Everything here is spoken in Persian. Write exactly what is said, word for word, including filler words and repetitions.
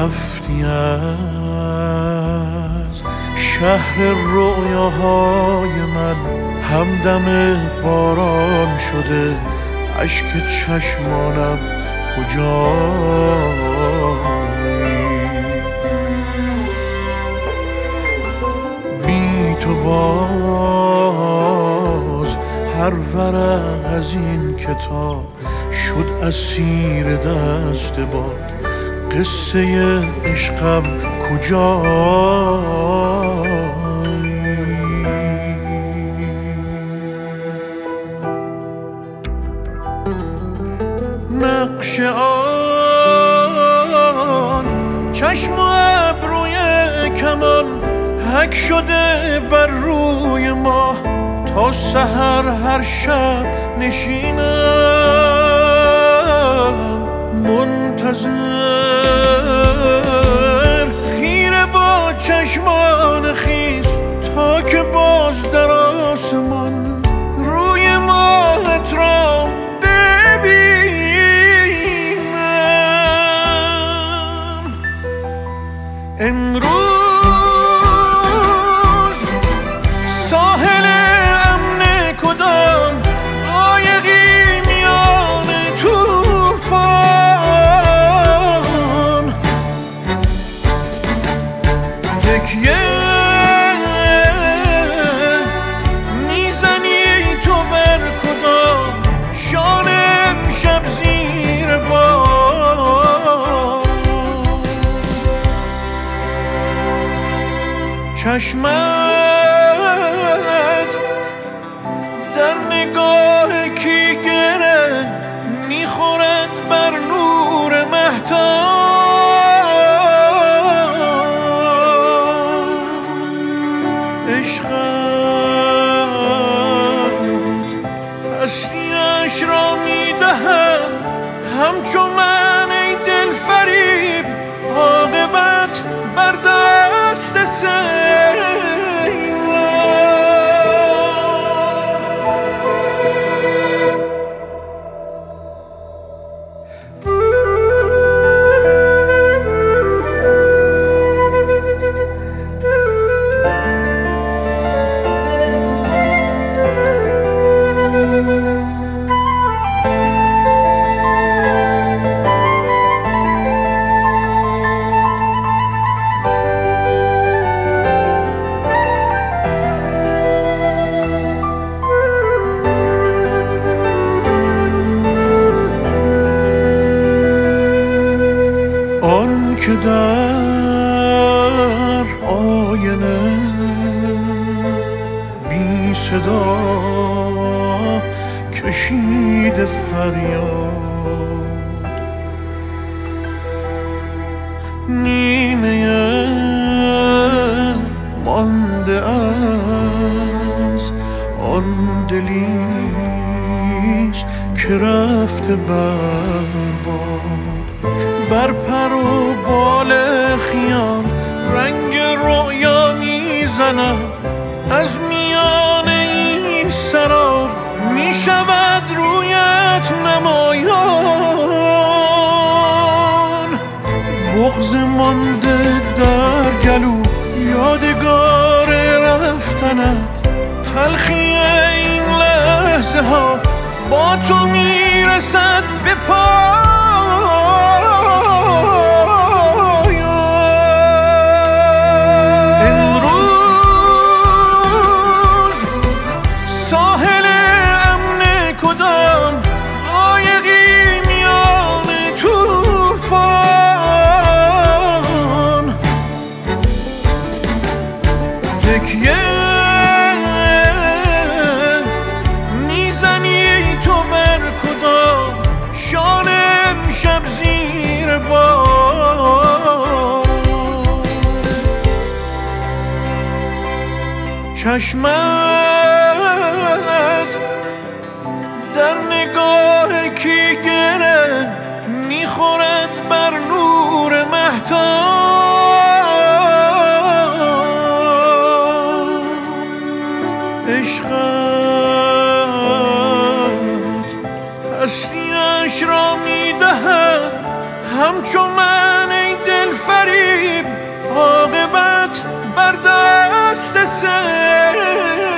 رفتی از شهر رویاهای من، همدم باران شده اشک چشمانم کجایی؟ بی تو باز هر ورق از این کتاب شد اسیر دست باد، قصه عشقم کجایی؟ نقش آن چشم و ابروی کمان حک شده بر روی ما، تا سحر هر شب نشینم منتظر، خیره با چشمان خیس تا که باز در آسمان روی ماهت را ببینم. امروز ساحل امن کدام قایقی میان طوفان، تکیه میزنی تو بر کدام شان امشب زیر باد؟ چشمت در نگاه کی گره میخورد بر نور مهتاب، عشقت هستیش را میدهد همچو من ای دل فریب، عاقبت بر دست آن که در آینه بی صدا کشید فریاد، نیمه مانده از آن دلیست که رفته برباد، بر پر و بال خیال رنگ رویا میزند، از میان این سراب میشود رویت نمایان، بغض مانده در گلو یادگار رفتنت، تلخی این لحظه ها با تو میرسد به پایان. امروز ساحل امن کدام قایقی میان طوفان، تکیه میزنی تو بر کدام شان امشب زیر باد؟ چشمت در نگاه کی گره میخورد بر نور مهتاب، عشقت هستیش را میدهد همچو من ای دل فریب عاقبت بر دست سر